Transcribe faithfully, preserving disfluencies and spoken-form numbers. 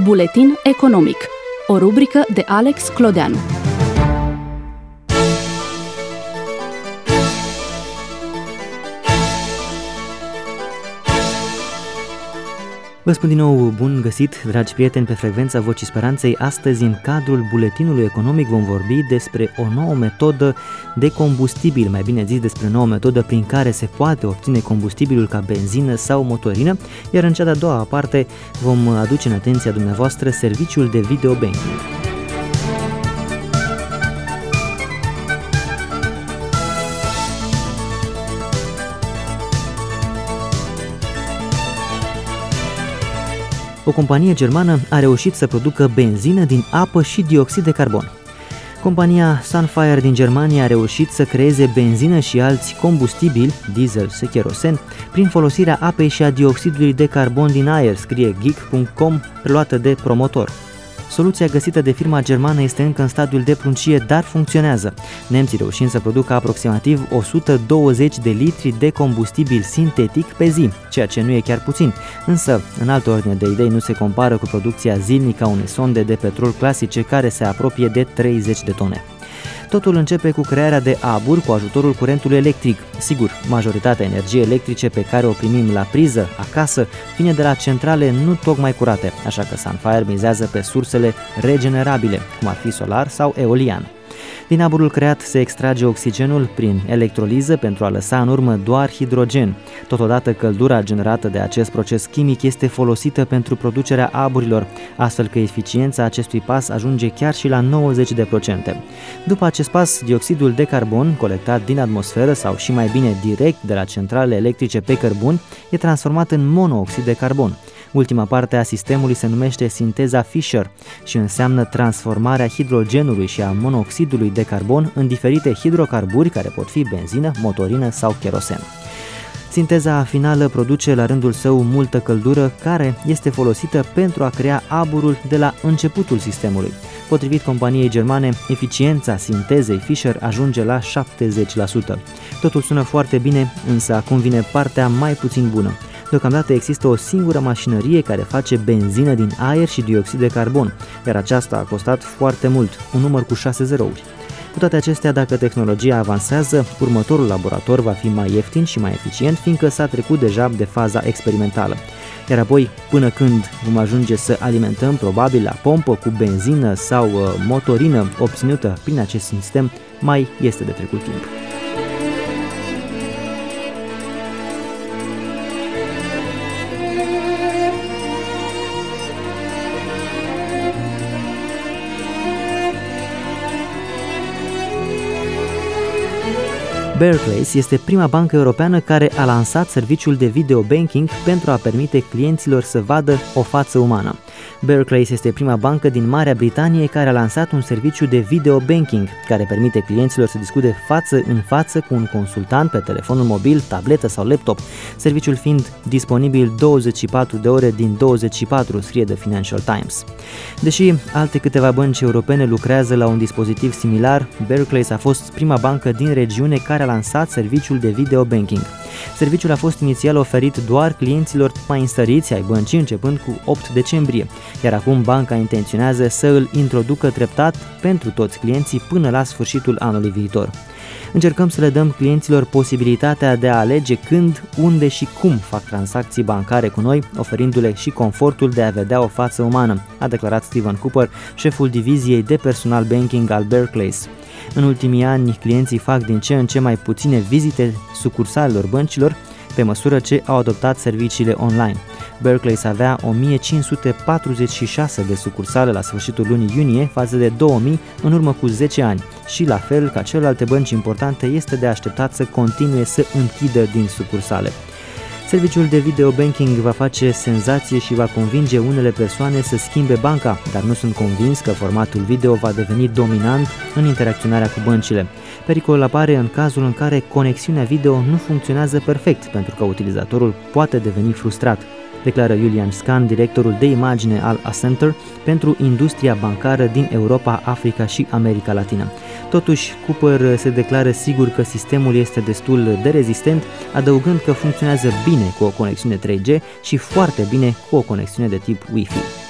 Buletin economic, o rubrică de Alex Clodeanu. Vă spun din nou bun găsit, dragi prieteni, pe frecvența Vocii Speranței. Astăzi, în cadrul buletinului economic, vom vorbi despre o nouă metodă de combustibil, mai bine zis despre o nouă metodă prin care se poate obține combustibilul ca benzină sau motorină, iar în cea de-a doua parte vom aduce în atenția dumneavoastră serviciul de video banking. O companie germană a reușit să producă benzină din apă și dioxid de carbon. Compania Sunfire din Germania a reușit să creeze benzină și alți combustibili, diesel și kerosen, prin folosirea apei și a dioxidului de carbon din aer, scrie geek punct com, preluată de Promotor. Soluția găsită de firma germană este încă în stadiul de pruncie, dar funcționează. Nemții reușind să producă aproximativ o sută douăzeci de litri de combustibil sintetic pe zi, ceea ce nu e chiar puțin. Însă, în altă ordine de idei, nu se compară cu producția zilnică a unei sonde de petrol clasice care se apropie de treizeci de tone. Totul începe cu crearea de aburi cu ajutorul curentului electric. Sigur, majoritatea energiei electrice pe care o primim la priză, acasă, vine de la centrale nu tocmai curate, așa că Sunfire mizează pe sursele regenerabile, cum ar fi solar sau eolian. Din aburul creat se extrage oxigenul prin electroliză pentru a lăsa în urmă doar hidrogen. Totodată, căldura generată de acest proces chimic este folosită pentru producerea aburilor, astfel că eficiența acestui pas ajunge chiar și la nouăzeci de procente. După acest pas, dioxidul de carbon, colectat din atmosferă sau și mai bine direct de la centralele electrice pe cărbuni, e transformat în monooxid de carbon. Ultima parte a sistemului se numește sinteza Fischer și înseamnă transformarea hidrogenului și a monooxidului de carbon în diferite hidrocarburi care pot fi benzină, motorină sau kerosen. Sinteza finală produce la rândul său multă căldură care este folosită pentru a crea aburul de la începutul sistemului. Potrivit companiei germane, eficiența sintezei Fischer ajunge la șaptezeci la sută. Totul sună foarte bine, însă acum vine partea mai puțin bună. Deocamdată există o singură mașinărie care face benzină din aer și dioxid de carbon, iar aceasta a costat foarte mult, un număr cu șase zerouri. Cu toate acestea, dacă tehnologia avansează, următorul laborator va fi mai ieftin și mai eficient, fiindcă s-a trecut deja de faza experimentală. Iar apoi, până când vom ajunge să alimentăm probabil la pompă cu benzină sau uh, motorină obținută prin acest sistem, mai este de trecut timp. Barclays este prima bancă europeană care a lansat serviciul de video banking pentru a permite clienților să vadă o față umană. Barclays este prima bancă din Marea Britanie care a lansat un serviciu de video banking care permite clienților să discute față în față cu un consultant pe telefonul mobil, tabletă sau laptop, serviciul fiind disponibil douăzeci și patru de ore din douăzeci și patru, scrie The Financial Times. Deși alte câteva bănci europene lucrează la un dispozitiv similar, Barclays a fost prima bancă din regiune care a lansat serviciul de video banking. Serviciul a fost inițial oferit doar clienților mai înstăriți ai băncii începând cu opt decembrie, iar acum banca intenționează să îl introducă treptat pentru toți clienții până la sfârșitul anului viitor. Încercăm să le dăm clienților posibilitatea de a alege când, unde și cum fac tranzacții bancare cu noi, oferindu-le și confortul de a vedea o față umană, a declarat Stephen Cooper, șeful diviziei de personal banking al Barclays. În ultimii ani, clienții fac din ce în ce mai puține vizite sucursalelor băncilor, pe măsură ce au adoptat serviciile online. Barclays avea o mie cinci sute patruzeci și șase de sucursale la sfârșitul lunii iunie, față de două mii în urmă cu zece ani și, la fel ca celelalte bănci importante, este de așteptat să continue să închidă din sucursale. Serviciul de video banking va face senzație și va convinge unele persoane să schimbe banca, dar nu sunt convins că formatul video va deveni dominant în interacționarea cu băncile. Pericolul apare în cazul în care conexiunea video nu funcționează perfect, pentru că utilizatorul poate deveni frustrat, declară Julian Scan, directorul de imagine al Accenture pentru industria bancară din Europa, Africa și America Latină. Totuși, Cooper se declară sigur că sistemul este destul de rezistent, adăugând că funcționează bine cu o conexiune trei G și foarte bine cu o conexiune de tip Wi-Fi.